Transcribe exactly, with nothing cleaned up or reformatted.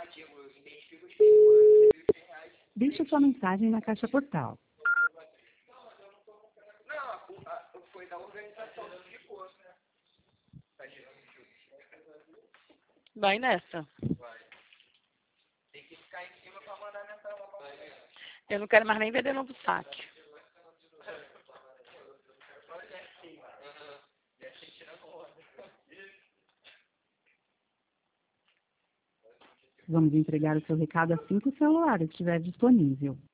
Deixe sua mensagem na caixa postal. Vai nessa. Eu não quero mais nem vender novo saque. Vamos entregar o seu recado assim que o celular estiver disponível.